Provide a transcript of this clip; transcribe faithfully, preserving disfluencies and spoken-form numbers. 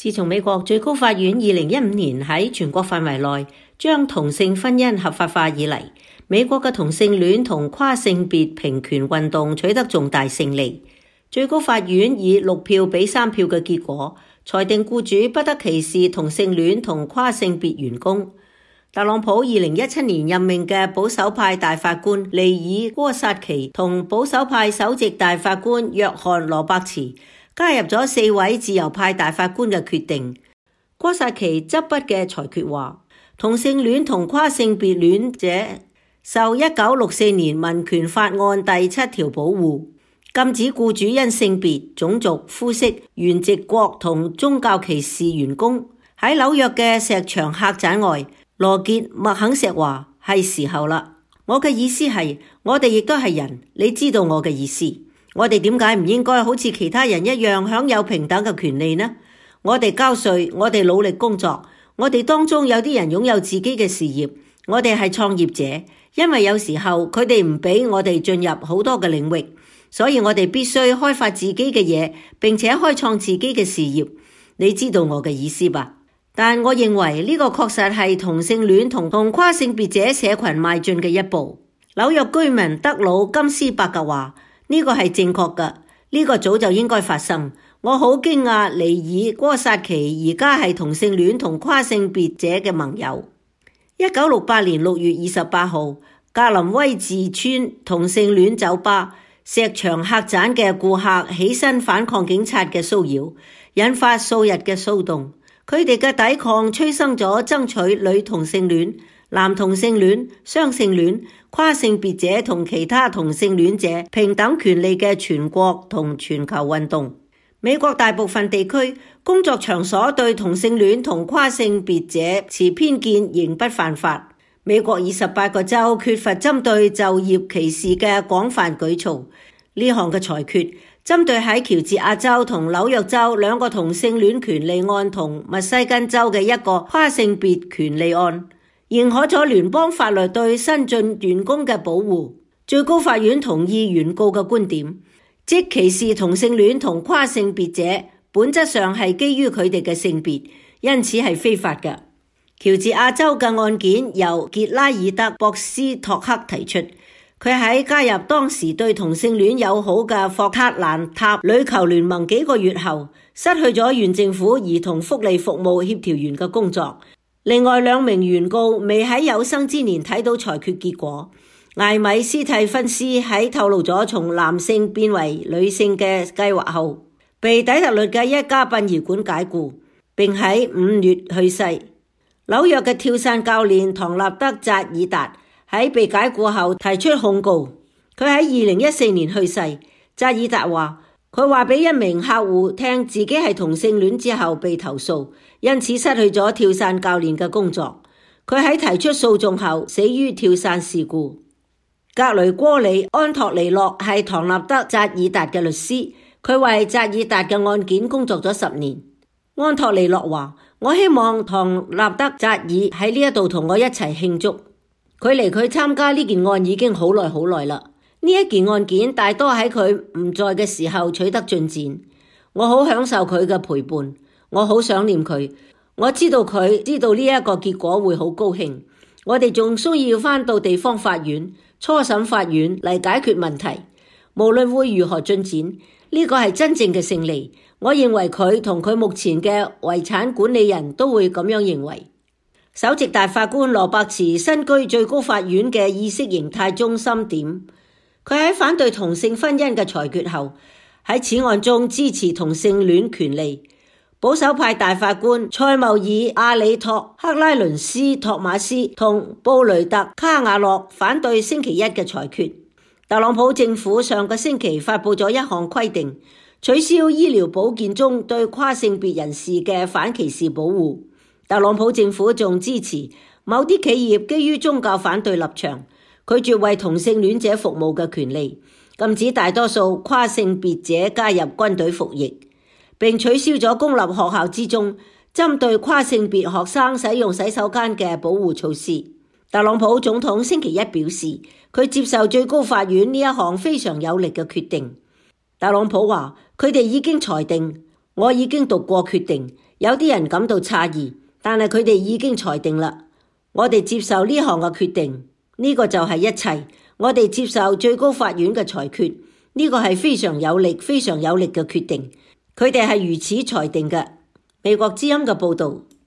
自從美國最高法院二零一五年喺全國範圍內將同性婚姻合法化以嚟，美國嘅同性戀同跨性別平權運動取得重大勝利。最高法院以六票比三票嘅結果，裁定僱主不得歧視同性戀同跨性別員工。特朗普二零一七年任命嘅保守派大法官尼爾戈薩奇同保守派首席大法官約翰羅伯茨加入咗四位自由派大法官嘅決定。戈薩奇執筆嘅裁決話，同性戀同跨性別戀者受一九六四年民權法案第七條保護，禁止僱主因性別、種族、膚色、原籍國同宗教歧視員工。喺紐約嘅石牆客棧外，羅傑麥肯錫話，係時候啦。我嘅意思係，我哋亦都係人，你知道我嘅意思。我哋點解唔應該好似其他人一樣享有平等嘅權利呢？我哋交稅，我哋努力工作，我哋當中有啲人擁有自己嘅事業，我哋係創業者，因為有時候佢哋唔俾我哋進入好多嘅領域，所以我哋必須開發自己嘅嘢，並且開創自己嘅事業。你知道我嘅意思吧？但我認為呢個確實係同性戀同同跨性別者社群邁進嘅一步。紐約居民德魯金斯伯格話，呢個係正確嘅，呢個早就應該發生。我好驚訝尼爾戈薩奇而家係同性戀同跨性別者嘅盟友。一九六八年六月二十八號，格林威治村同性戀酒吧石牆客棧嘅顧客起身反抗警察嘅騷擾，引發數日嘅騷動。佢哋嘅抵抗催生咗爭取女同性戀、男同性戀、雙性戀、跨性別者同其他同性戀者平等權利嘅全國同全球運動。美國大部分地區工作場所對同性戀同跨性別者持偏見仍不犯法。美國二十八個州缺乏針對就業歧視嘅廣泛舉措。呢項嘅裁決針對喺喬治亞州同紐約州兩個同性戀權利案同密西根州嘅一個跨性別權利案，認可咗聯邦法律對新進員工嘅保護。最高法院同意原告嘅觀點，即歧視同性戀同跨性別者本質上係基於佢哋嘅性別，因此係非法嘅。喬治亞州嘅案件由傑拉爾德博斯托克提出，佢喺加入當時對同性戀友好嘅霍特蘭塔壘球聯盟幾個月後，失去咗縣政府兒童福利服務協調員嘅工作。另外兩名原告未喺有生之年睇到裁決結果。艾米斯蒂芬斯喺透露咗從男性變為女性嘅計劃後，被底特律嘅一家殯儀館解僱，並喺五月去世。紐約嘅跳傘教練唐納德扎爾達喺被解僱後提出控告，佢喺二零一四年去世。扎爾達話，佢話俾一名客戶聽自己係同性戀之後被投訴，因此失去咗跳傘教練嘅工作。佢喺提出訴訟後死於跳傘事故。格雷戈里安托尼諾係唐納德扎爾達嘅律師，佢為扎爾達嘅案件工作咗十年。安托尼諾話，我希望唐納德扎爾喺呢一度同我一齊慶祝。距離佢參加呢件案已經好耐好耐啦。呢一件案件大多喺佢唔在嘅時候取得進展。我好享受佢嘅陪伴，我好想念佢。我知道佢知道呢一個結果會好高興。我哋仲需要返到地方法院、初審法院嚟解決問題。無論會如何進展，呢個係真正嘅勝利。我認為佢同佢目前嘅遺產管理人都會咁樣認為。首席大法官羅伯茨身居最高法院嘅意識形態中心點，佢喺反對同性婚姻嘅裁決後，喺此案中支持同性戀權利。保守派大法官塞繆爾阿里托克拉倫斯托馬斯同布雷特卡瓦諾反對星期一嘅裁決。特朗普政府上個星期發佈咗一項規定，取消醫療保健中對跨性別人士嘅反歧視保護。特朗普政府仲支持某啲企業基於宗教反對立場，拒絕為同性戀者服務嘅權利，禁止大多數跨性別者加入軍隊服役，並取消咗公立學校之中針對跨性別學生使用洗手間嘅保護措施。特朗普總統星期一表示，佢接受最高法院呢一項非常有力嘅決定。特朗普話，佢哋已經裁定我已經讀過決定，有啲人感到詫異，但係佢哋已經裁定啦。我哋接受呢項嘅決定，呢個就係一切。我哋接受最高法院嘅裁決，呢個係非常有力、非常有力嘅決定。佢哋係如此裁定嘅。美國之音嘅報導。